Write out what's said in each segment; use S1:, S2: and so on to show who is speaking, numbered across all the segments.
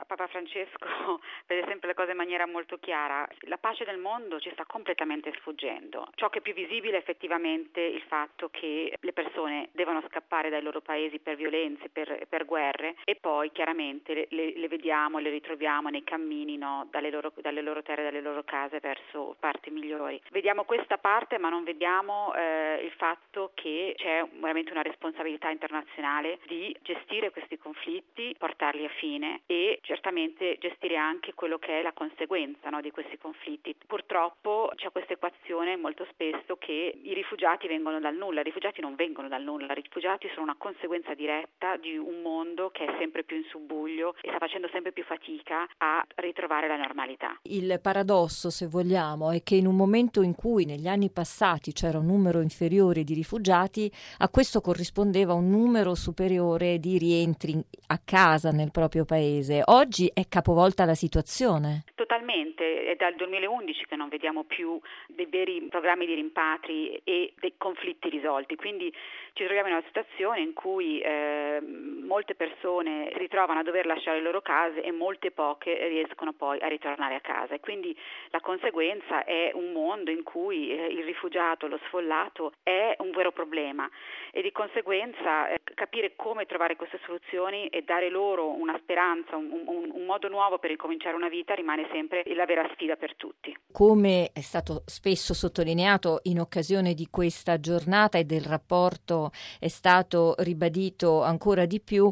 S1: Papa Francesco vede sempre le cose in maniera molto chiara. La pace del mondo ci sta completamente sfuggendo. Ciò che è più visibile è effettivamente il fatto che le persone devono scappare dai loro paesi per violenze, per guerre, e poi chiaramente le vediamo, le ritroviamo nei cammini, no, dalle loro terre, dalle loro case verso parti migliori. Vediamo questa parte, ma non vediamo il fatto che c'è veramente una responsabilità internazionale di gestire questi conflitti, portarli a fine e certamente gestire anche quello che è la conseguenza, no, di questi conflitti. Purtroppo c'è questa equazione molto spesso che i rifugiati vengono dal nulla. I rifugiati non vengono dal nulla, i rifugiati sono una conseguenza diretta di un mondo che è sempre più in subbuglio e sta facendo sempre più fatica a ritrovare la normalità.
S2: Il paradosso, se vogliamo, è che in un momento in cui negli anni passati c'era un numero inferiore di rifugiati, a questo corrispondeva un numero superiore di rientri a casa nel proprio paese. Oggi è capovolta la situazione.
S1: Totalmente, è dal 2011 che non vediamo più dei veri programmi di rimpatri e dei conflitti risolti, quindi ci troviamo in una situazione in cui molte persone si ritrovano a dover lasciare le loro case e molte poche riescono poi a ritornare a casa, e quindi la conseguenza è un mondo in cui il rifugiato, lo sfollato è un vero problema, e di conseguenza capire come trovare queste soluzioni e dare loro una speranza, un modo nuovo per ricominciare una vita rimane sempre la vera sfida per tutti.
S2: Come è stato spesso sottolineato in occasione di questa giornata e del rapporto è stato ribadito ancora di più,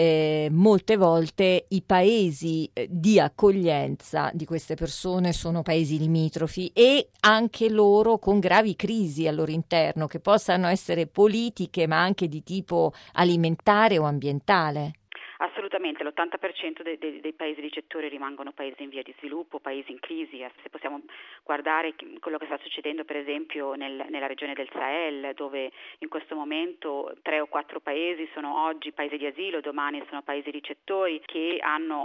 S2: molte volte i paesi di accoglienza di queste persone sono paesi limitrofi e anche loro con gravi crisi al loro interno, che possano essere politiche ma anche di tipo alimentare o ambientale.
S1: Assolutamente, l'80% dei paesi ricettori rimangono paesi in via di sviluppo, paesi in crisi. Se possiamo guardare quello che sta succedendo per esempio nella regione del Sahel, dove in questo momento 3 o 4 paesi sono oggi paesi di asilo, domani sono paesi ricettori che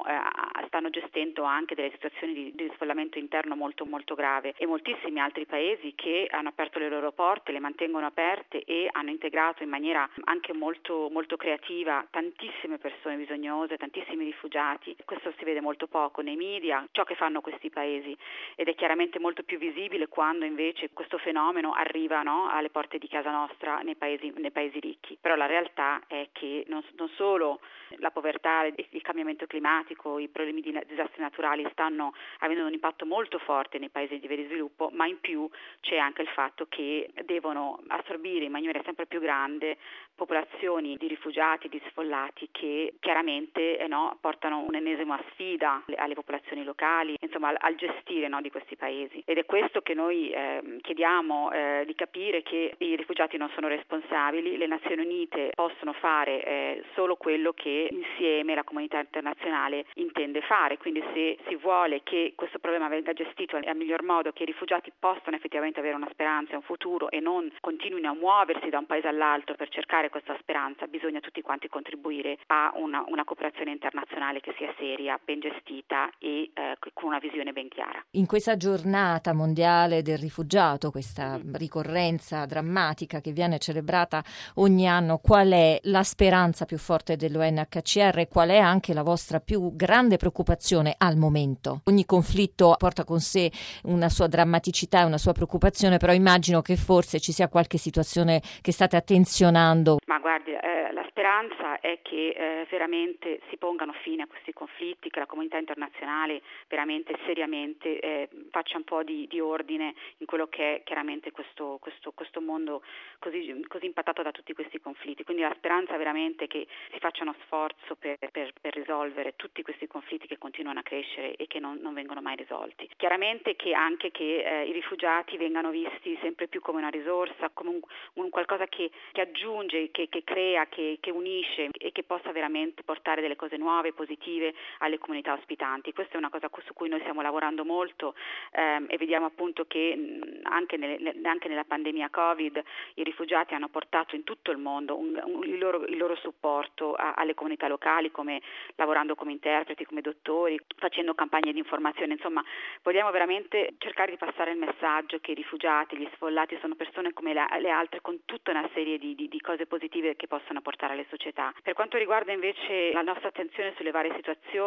S1: stanno gestendo anche delle situazioni di sfollamento interno molto molto grave, e moltissimi altri paesi che hanno aperto le loro porte, le mantengono aperte e hanno integrato in maniera anche molto molto creativa tantissime persone bisognose, tantissimi rifugiati. Questo si vede molto poco nei media, ciò che fanno questi paesi, ed è chiaramente molto più visibile quando invece questo fenomeno arriva, no, alle porte di casa nostra nei paesi ricchi. Però la realtà è che non solo la povertà, il cambiamento climatico, i problemi di disastri naturali stanno avendo un impatto molto forte nei paesi di via di sviluppo, ma in più c'è anche il fatto che devono assorbire in maniera sempre più grande popolazioni di rifugiati, di sfollati che chiaramente portano un'ennesima sfida alle popolazioni locali, insomma al gestire, no, di questi paesi. Ed è questo che noi chiediamo di capire, che i rifugiati non sono responsabili, le Nazioni Unite possono fare solo quello che insieme la comunità internazionale intende fare, quindi se si vuole che questo problema venga gestito al miglior modo, che i rifugiati possano effettivamente avere una speranza e un futuro e non continuino a muoversi da un paese all'altro per cercare questa speranza, bisogna tutti quanti contribuire a una cooperazione internazionale che sia seria, ben gestita e con una visione ben chiara.
S2: In questa giornata mondiale del rifugiato, questa ricorrenza drammatica che viene celebrata ogni anno, qual è la speranza più forte dell'UNHCR e qual è anche la vostra più grande preoccupazione al momento? Ogni conflitto porta con sé una sua drammaticità e una sua preoccupazione, però immagino che forse ci sia qualche situazione che state attenzionando.
S1: Ma guardi, la speranza è che veramente si pongano fine a questi conflitti, che la comunità internazionale veramente seriamente faccia un po' di ordine in quello che è chiaramente questo mondo così impattato da tutti questi conflitti. Quindi la speranza è veramente che si faccia uno sforzo per risolvere tutti questi conflitti che continuano a crescere e che non vengono mai risolti. Chiaramente che anche che i rifugiati vengano visti sempre più come una risorsa, come un qualcosa che aggiunge, che crea, che unisce e che possa veramente portare delle cose nuove, positive alle comunità ospitanti. Questa è una cosa su cui noi stiamo lavorando molto e vediamo appunto che anche nella pandemia Covid i rifugiati hanno portato in tutto il mondo il loro supporto alle comunità locali, lavorando come interpreti, come dottori, facendo campagne di informazione. Insomma, vogliamo veramente cercare di passare il messaggio che i rifugiati, gli sfollati sono persone come le altre, con tutta una serie di cose positive che possono portare alle società. Per quanto riguarda invece la nostra attenzione sulle varie situazioni, in questo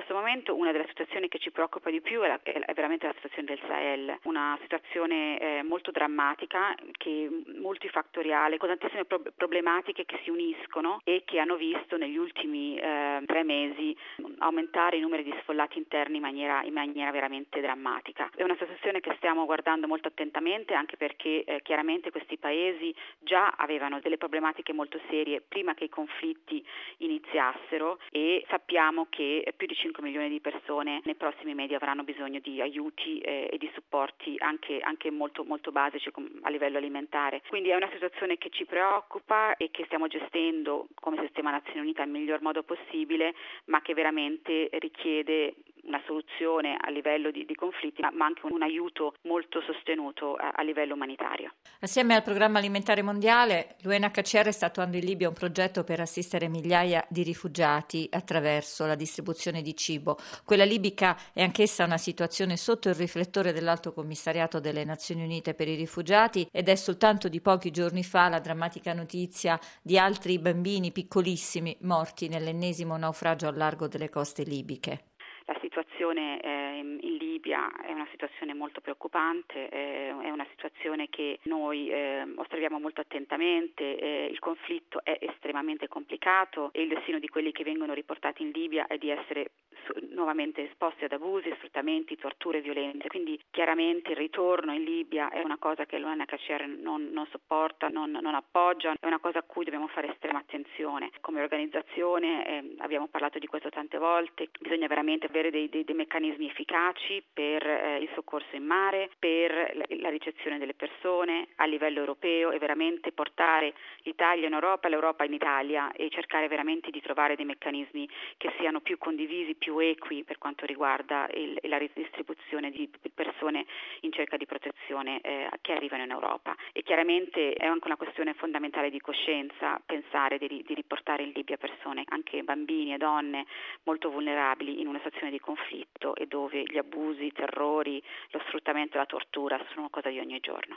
S1: questo momento una delle situazioni che ci preoccupa di più è veramente la situazione del Sahel, una situazione molto drammatica, multifattoriale, con tantissime problematiche che si uniscono e che hanno visto negli ultimi 3 mesi aumentare i numeri di sfollati interni in maniera veramente drammatica. È una situazione che stiamo guardando molto attentamente, anche perché chiaramente questi paesi già avevano delle problematiche molto serie prima che i conflitti iniziassero, e sappiamo che più di 5 milioni di persone nei prossimi mesi avranno bisogno di aiuti e di supporti anche molto, molto basici a livello alimentare. Quindi è una situazione che ci preoccupa e che stiamo gestendo come sistema Nazioni Unite al miglior modo possibile, ma che veramente richiede una soluzione a livello di conflitti, ma anche un aiuto molto sostenuto a livello umanitario.
S2: Assieme al Programma Alimentare Mondiale, l'UNHCR sta attuando in Libia un progetto per assistere migliaia di rifugiati attraverso la distribuzione di cibo. Quella libica è anch'essa una situazione sotto il riflettore dell'Alto Commissariato delle Nazioni Unite per i rifugiati, ed è soltanto di pochi giorni fa la drammatica notizia di altri bambini piccolissimi morti nell'ennesimo naufragio al largo delle coste libiche.
S1: La situazione in Libia è una situazione molto preoccupante, è una situazione che noi osserviamo molto attentamente. Il conflitto è estremamente complicato e il destino di quelli che vengono riportati in Libia è di essere nuovamente esposti ad abusi, sfruttamenti, torture e violenze. Quindi chiaramente il ritorno in Libia è una cosa che l'UNHCR non sopporta, non appoggia, è una cosa a cui dobbiamo fare estrema attenzione. Come organizzazione abbiamo parlato di questo tante volte, bisogna veramente avere dei meccanismi efficaci per il soccorso in mare, per la ricezione delle persone a livello europeo, e veramente portare l'Italia in Europa, l'Europa in Italia, e cercare veramente di trovare dei meccanismi che siano più condivisi, più equi per quanto riguarda la ridistribuzione di persone in cerca di protezione che arrivano in Europa. E chiaramente è anche una questione fondamentale di coscienza pensare di riportare in Libia persone, anche bambini e donne molto vulnerabili in una situazione di conflitto, e dove gli abusi, i terrori, lo sfruttamento e la tortura sono cosa di ogni giorno.